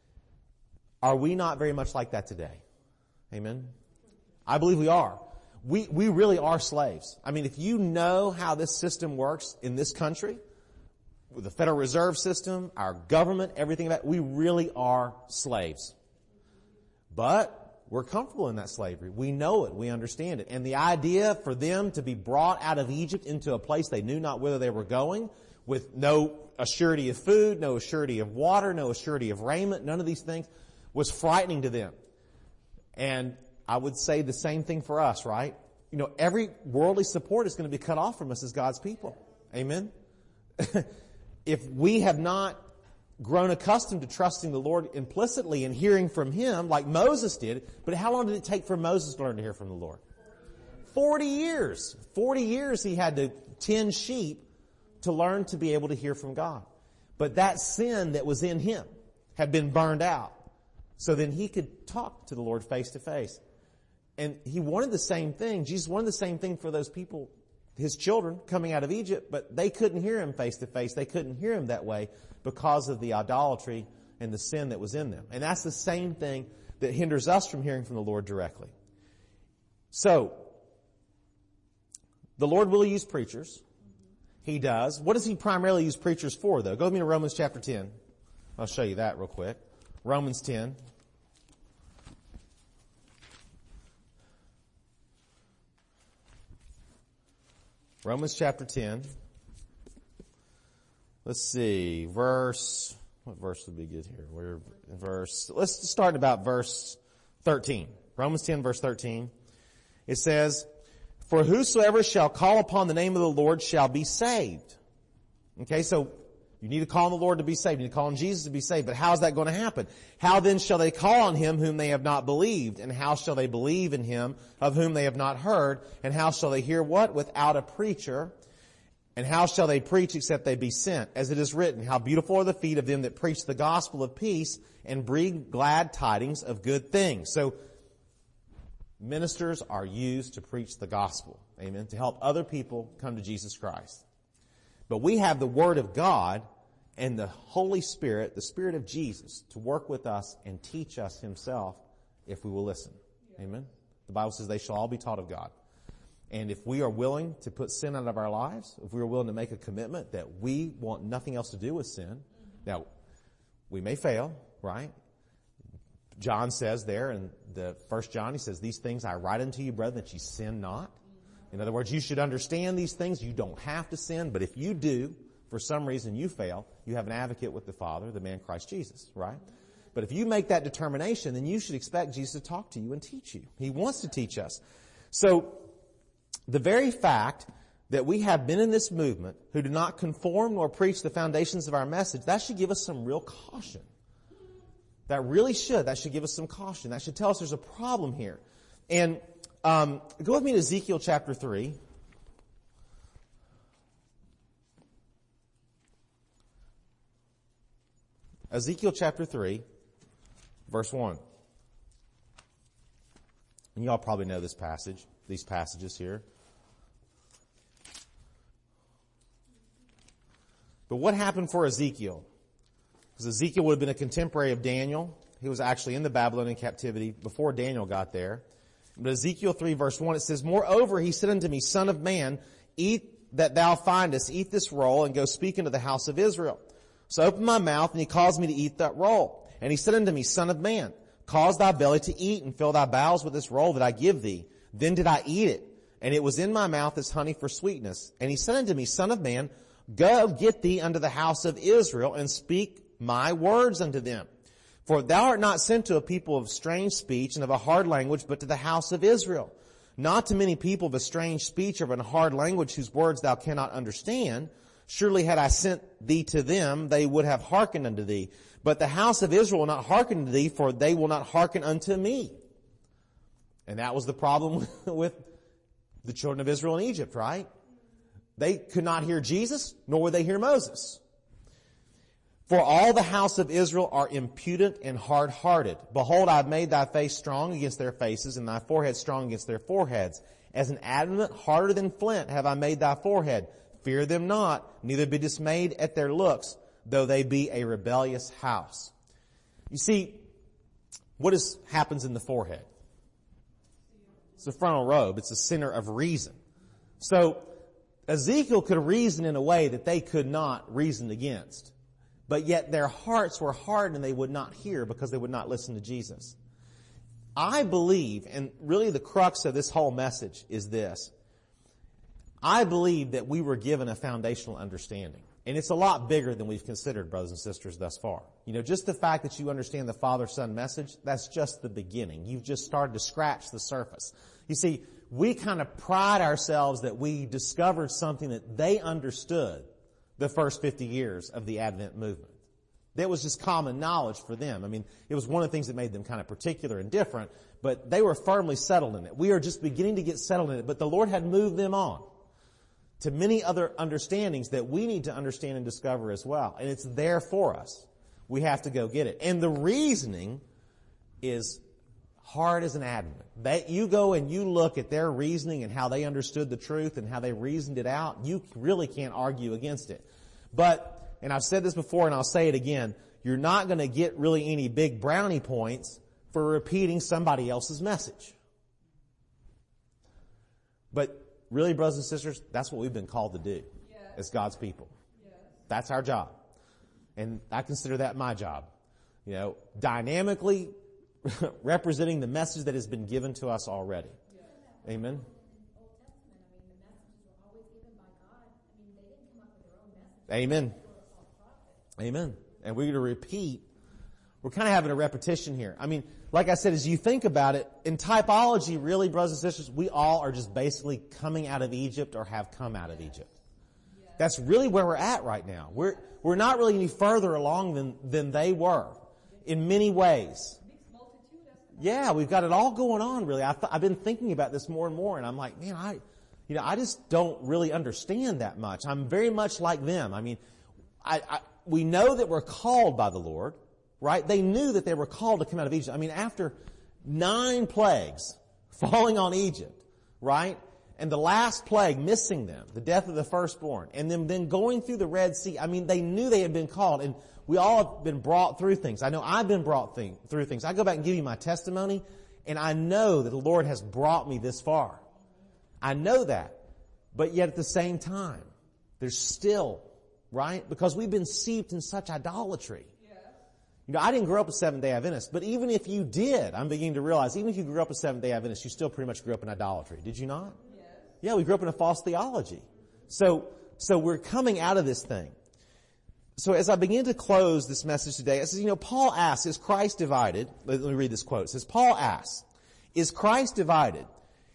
Are we not very much like that today? Amen? I believe we are. We, we really are slaves. I mean, if you know how this system works in this country, with the Federal Reserve System, our government, everything about it, we really are slaves. But we're comfortable in that slavery. We know it. We understand it. And the idea for them to be brought out of Egypt into a place they knew not whither they were going, with no assurity of food, no assurity of water, no assurity of raiment, none of these things, was frightening to them. And I would say the same thing for us, right? You know, every worldly support is going to be cut off from us as God's people. Amen? If we have not grown accustomed to trusting the Lord implicitly and hearing from Him like Moses did, but how long did it take for Moses to learn to hear from the Lord? Forty years. Forty years he had to tend sheep to learn to be able to hear from God. But that sin that was in him had been burned out. So then he could talk to the Lord face to face. And he wanted the same thing. Jesus wanted the same thing for those people, his children, coming out of Egypt, but they couldn't hear him face to face. They couldn't hear him that way because of the idolatry and the sin that was in them. And that's the same thing that hinders us from hearing from the Lord directly. So, the Lord will use preachers. He does. What does he primarily use preachers for, though? Go with me to Romans chapter ten. I'll show you that real quick. Romans ten. Romans chapter ten. Let's see. Verse, what verse would be good here? We're in verse, let's start about verse thirteen. Romans ten verse thirteen. It says, "For whosoever shall call upon the name of the Lord shall be saved." Okay, so you need to call on the Lord to be saved. You need to call on Jesus to be saved. But how is that going to happen? How then shall they call on him whom they have not believed? And how shall they believe in him of whom they have not heard? And how shall they hear what? Without a preacher. And how shall they preach except they be sent? As it is written, how beautiful are the feet of them that preach the gospel of peace and bring glad tidings of good things. So, ministers are used to preach the gospel. Amen. To help other people come to Jesus Christ. But we have the Word of God and the Holy Spirit, the Spirit of Jesus, to work with us and teach us Himself if we will listen. Amen. The Bible says they shall all be taught of God. And if we are willing to put sin out of our lives, if we are willing to make a commitment that we want nothing else to do with sin, now, we may fail, right? John says there in the First John, he says, "These things I write unto you, brethren, that ye sin not." In other words, you should understand these things. You don't have to sin, but if you do, for some reason you fail, you have an advocate with the Father, the man Christ Jesus, right? But if you make that determination, then you should expect Jesus to talk to you and teach you. He wants to teach us. So, the very fact that we have been in this movement who do not conform nor preach the foundations of our message, that should give us some real caution. That really should. That should give us some caution. That should tell us there's a problem here. And um, go with me to Ezekiel chapter three. Ezekiel chapter three, verse one. And you all probably know this passage, these passages here. But what happened for Ezekiel? Because Ezekiel would have been a contemporary of Daniel. He was actually in the Babylonian captivity before Daniel got there. But Ezekiel three verse one, it says, "Moreover, he said unto me, Son of man, eat that thou findest, eat this roll, and go speak unto the house of Israel. So I opened my mouth, and he caused me to eat that roll. And he said unto me, Son of man, cause thy belly to eat, and fill thy bowels with this roll that I give thee. Then did I eat it, and it was in my mouth as honey for sweetness. And he said unto me, Son of man, go get thee unto the house of Israel, and speak my words unto them. For thou art not sent to a people of strange speech and of a hard language, but to the house of Israel. Not to many people of a strange speech or of a hard language whose words thou cannot understand. Surely had I sent thee to them, they would have hearkened unto thee. But the house of Israel will not hearken unto thee, for they will not hearken unto me. And that was the problem with the children of Israel in Egypt, right? They could not hear Jesus, nor would they hear Moses. For all the house of Israel are impudent and hard-hearted. Behold, I have made thy face strong against their faces, and thy forehead strong against their foreheads. As an adamant harder than flint have I made thy forehead. Fear them not, neither be dismayed at their looks, though they be a rebellious house. You see, what is, happens in the forehead? It's the frontal lobe. It's the center of reason. So Ezekiel could reason in a way that they could not reason against. But yet their hearts were hardened and they would not hear because they would not listen to Jesus. I believe, and really the crux of this whole message is this. I believe that we were given a foundational understanding. And it's a lot bigger than we've considered, brothers and sisters, thus far. You know, just the fact that you understand the Father-Son message, that's just the beginning. You've just started to scratch the surface. You see, we kind of pride ourselves that we discovered something that they understood the first fifty years of the Advent movement. That was just common knowledge for them. I mean, it was one of the things that made them kind of particular and different, but they were firmly settled in it. We are just beginning to get settled in it, but the Lord had moved them on to many other understandings that we need to understand and discover as well. And it's there for us. We have to go get it. And the reasoning is hard as an adamant. That you go and you look at their reasoning and how they understood the truth and how they reasoned it out, you really can't argue against it. But, and I've said this before and I'll say it again, you're not going to get really any big brownie points for repeating somebody else's message. But really, brothers and sisters, that's what we've been called to do yes. as God's people. Yes. That's our job. And I consider that my job. You know, dynamically representing the message that has been given to us already. Yes. Amen. Amen. Amen. And we're going to repeat. We're kind of having a repetition here. I mean, like I said, as you think about it, in typology, really, brothers and sisters, we all are just basically coming out of Egypt or have come out of Egypt. That's really where we're at right now. We're we're not really any further along than, than they were in many ways. Yeah, we've got it all going on, really. I've, I've been thinking about this more and more, and I'm like, man, I, you know, I just don't really understand that much. I'm very much like them. I mean, I, I we know that we're called by the Lord. Right? They knew that they were called to come out of Egypt. I mean, after nine plagues falling on Egypt, right? And the last plague missing them, the death of the firstborn, and them then going through the Red Sea. I mean, they knew they had been called, and we all have been brought through things. I know I've been brought thing, through things. I go back and give you my testimony, and I know that the Lord has brought me this far. I know that. But yet at the same time, there's still, right? Because we've been seeped in such idolatry. You know, I didn't grow up a Seventh-day Adventist, but even if you did, I'm beginning to realize, even if you grew up a Seventh-day Adventist, you still pretty much grew up in idolatry. Did you not? Yes. Yeah, we grew up in a false theology. So, so we're coming out of this thing. So as I begin to close this message today, I says, you know, Paul asks, is Christ divided? Let me read this quote. It says, Paul asks, is Christ divided?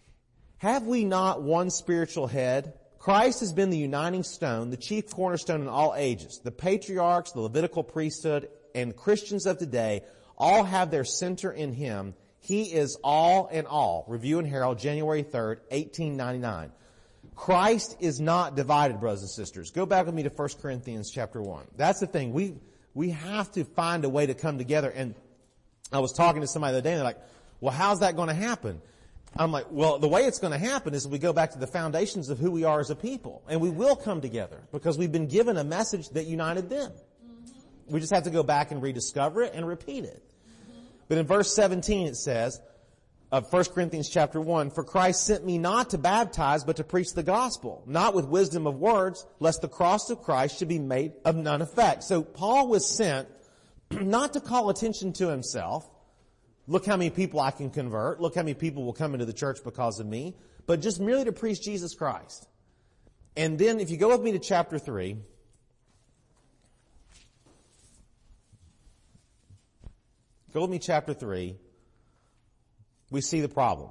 Have we not one spiritual head? Christ has been the uniting stone, the chief cornerstone in all ages. The patriarchs, the Levitical priesthood, and Christians of today all have their center in Him. He is all in all. Review and Herald, January third, eighteen ninety-nine. Christ is not divided, brothers and sisters. Go back with me to First Corinthians chapter one. That's the thing. We, we have to find a way to come together. And I was talking to somebody the other day and they're like, well, how's that going to happen? I'm like, well, the way it's going to happen is we go back to the foundations of who we are as a people. And we will come together because we've been given a message that united them. We just have to go back and rediscover it and repeat it. But in verse seventeen it says, of First Corinthians chapter one, for Christ sent me not to baptize, but to preach the gospel, not with wisdom of words, lest the cross of Christ should be made of none effect. So Paul was sent not to call attention to himself. Look how many people I can convert. Look how many people will come into the church because of me. But just merely to preach Jesus Christ. And then if you go with me to chapter three, go with me chapter three, we see the problem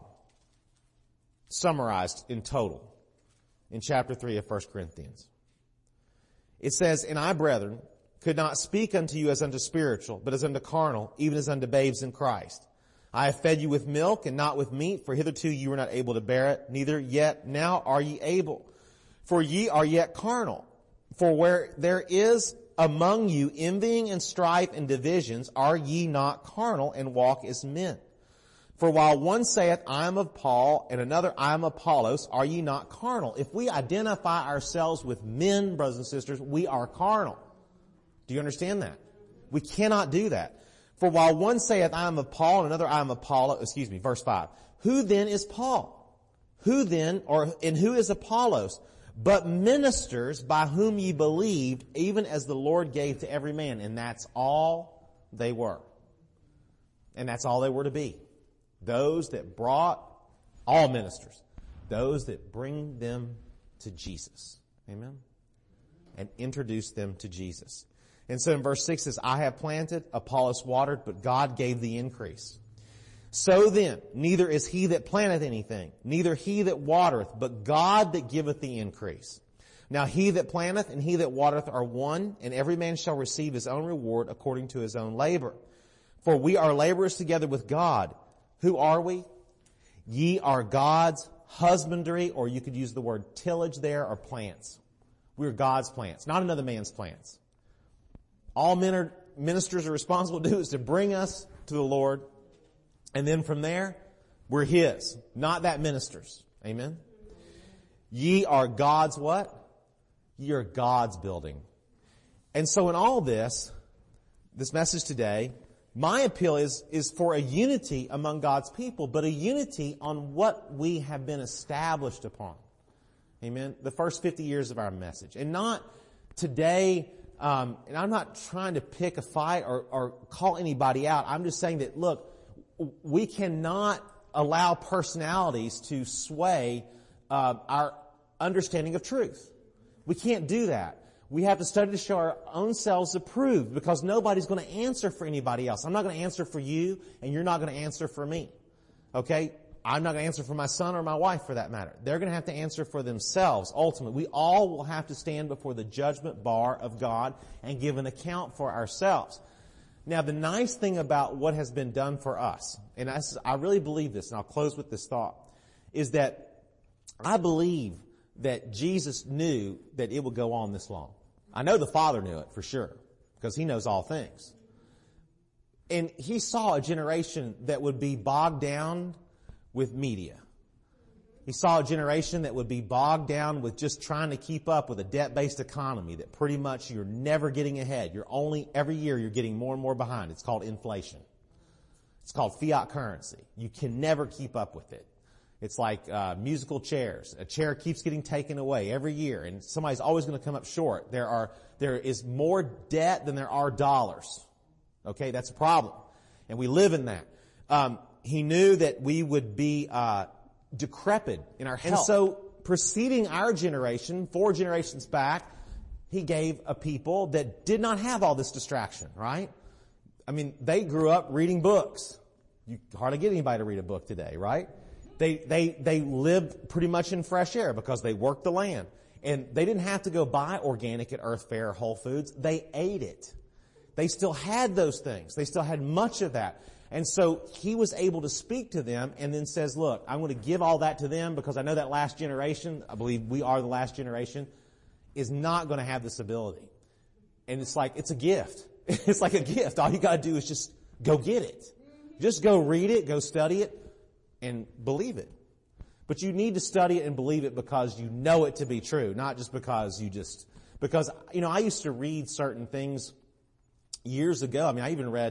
summarized in total in chapter three of First Corinthians. It says, and I, brethren, could not speak unto you as unto spiritual, but as unto carnal, even as unto babes in Christ. I have fed you with milk and not with meat, for hitherto you were not able to bear it, neither yet now are ye able. For ye are yet carnal. For where there is among you envying and strife and divisions, are ye not carnal and walk as men? For while one saith, I am of Paul, and another, I am of Apollos, are ye not carnal? If we identify ourselves with men, brothers and sisters, we are carnal. Do you understand that? We cannot do that. For while one saith, I am of Paul, and another, I am of Apollos, excuse me, verse five. Who then is Paul? Who then, or, and who is Apollos? But ministers by whom ye believed, even as the Lord gave to every man. And that's all they were. And that's all they were to be. Those that brought, all ministers, those that bring them to Jesus. Amen? And introduce them to Jesus. And so in verse six it says, I have planted, Apollos watered, but God gave the increase. So then, neither is he that planteth anything, neither he that watereth, but God that giveth the increase. Now he that planteth and he that watereth are one, and every man shall receive his own reward according to his own labor. For we are laborers together with God. Who are we? Ye are God's husbandry, or you could use the word tillage there, or plants. We are God's plants, not another man's plants. All men are, ministers are responsible to do is to bring us to the Lord. And then from there, we're His, not that minister's. Amen? Ye are God's what? Ye are God's building. And so in all this, this message today, my appeal is, is for a unity among God's people, but a unity on what we have been established upon. Amen? The first fifty years of our message. And not today, um, and I'm not trying to pick a fight or, or call anybody out. I'm just saying that, look, we cannot allow personalities to sway uh, our understanding of truth. We can't do that. We have to study to show our own selves approved, because nobody's going to answer for anybody else. I'm not going to answer for you, and you're not going to answer for me. Okay? I'm not going to answer for my son or my wife, for that matter. They're going to have to answer for themselves, ultimately. We all will have to stand before the judgment bar of God and give an account for ourselves. Now, the nice thing about what has been done for us, and I, I really believe this, and I'll close with this thought, is that I believe that Jesus knew that it would go on this long. I know the Father knew it for sure, because He knows all things. And He saw a generation that would be bogged down with media. He saw a generation that would be bogged down with just trying to keep up with a debt-based economy that pretty much you're never getting ahead. You're only, every year you're getting more and more behind. It's called inflation. It's called fiat currency. You can never keep up with it. It's like uh, musical chairs. A chair keeps getting taken away every year, and somebody's always going to come up short. There are, there is more debt than there are dollars. Okay, that's a problem. And we live in that. Um, he knew that we would be, uh, decrepit in our health. And so, preceding our generation, four generations back, He gave a people that did not have all this distraction, right? I mean, they grew up reading books. You hardly get anybody to read a book today, right? They, they, they lived pretty much in fresh air because they worked the land. And they didn't have to go buy organic at Earth Fare or Whole Foods. They ate it. They still had those things. They still had much of that. And so He was able to speak to them and then says, look, I'm going to give all that to them because I know that last generation, I believe we are the last generation, is not going to have this ability. And it's like, it's a gift. It's like a gift. All you got to do is just go get it. Just go read it, go study it, and believe it. But you need to study it and believe it because you know it to be true, not just because you just, because, you know, I used to read certain things years ago. I mean, I even read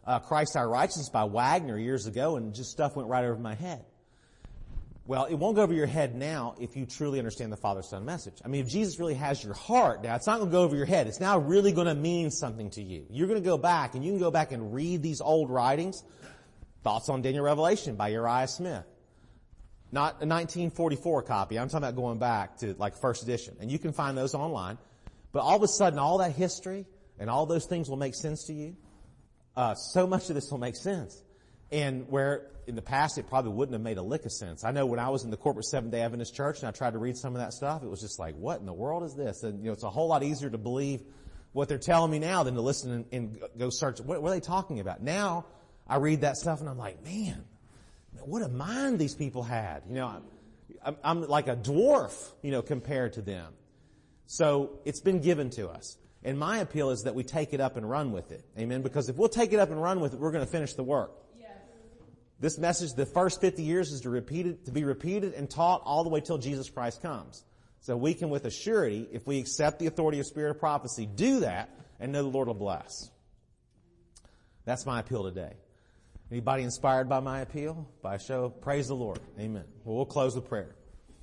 uh, Christ Our Righteousness by Wagner years ago, and just stuff went right over my head. Well, it won't go over your head now if you truly understand the Father, Son message. I mean, if Jesus really has your heart now, it's not going to go over your head. It's now really going to mean something to you. You're going to go back, and you can go back and read these old writings. Thoughts on Daniel Revelation by Uriah Smith. Not a nineteen forty-four copy. I'm talking about going back to like first edition. And you can find those online. But all of a sudden, all that history and all those things will make sense to you. Uh, so much of this will make sense. And where in the past it probably wouldn't have made a lick of sense. I know when I was in the corporate Seventh-day Adventist church and I tried to read some of that stuff, it was just like, what in the world is this? And you know, it's a whole lot easier to believe what they're telling me now than to listen and, and go search. What, what are they talking about? Now I read that stuff and I'm like, man, what a mind these people had. You know, I'm, I'm like a dwarf, you know, compared to them. So it's been given to us. And my appeal is that we take it up and run with it. Amen? Because if we'll take it up and run with it, we're going to finish the work. Yes. This message, the first fifty years, is to repeat it, to be repeated and taught all the way till Jesus Christ comes. So we can, with a surety, if we accept the authority of Spirit of Prophecy, do that and know the Lord will bless. That's my appeal today. Anybody inspired by my appeal? By a show of praise the Lord. Amen. Well, we'll close with prayer.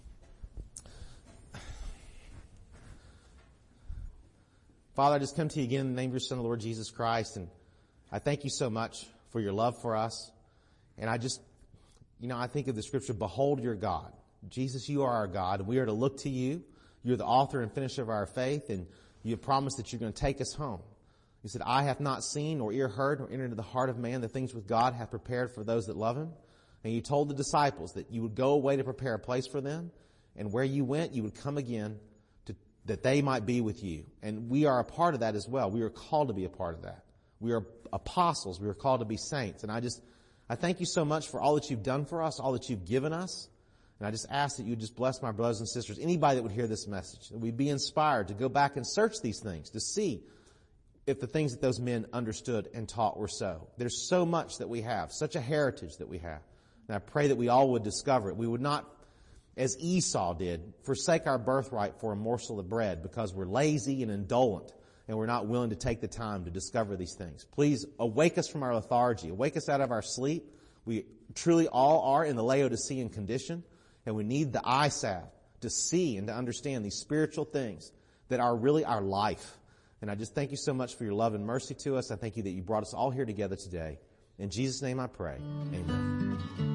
Father, I just come to you again in the name of your Son, the Lord Jesus Christ, and I thank you so much for your love for us. And I just, you know, I think of the scripture, behold your God. Jesus, you are our God, and we are to look to you. You're the author and finisher of our faith, and you have promised that you're going to take us home. You said, eye hath not seen, nor ear heard, nor entered into the heart of man the things which God hath prepared for those that love him. And you told the disciples that you would go away to prepare a place for them, and where you went, you would come again to, that they might be with you. And we are a part of that as well. We are called to be a part of that. We are apostles. We are called to be saints. And I just, I thank you so much for all that you've done for us, all that you've given us. And I just ask that you just bless my brothers and sisters, anybody that would hear this message, that we'd be inspired to go back and search these things, to see if the things that those men understood and taught were so. There's so much that we have, such a heritage that we have. And I pray that we all would discover it. We would not, as Esau did, forsake our birthright for a morsel of bread because we're lazy and indolent and we're not willing to take the time to discover these things. Please awake us from our lethargy. Awake us out of our sleep. We truly all are in the Laodicean condition, and we need the eye salve to see and to understand these spiritual things that are really our life. And I just thank you so much for your love and mercy to us. I thank you that you brought us all here together today. In Jesus' name I pray. Amen.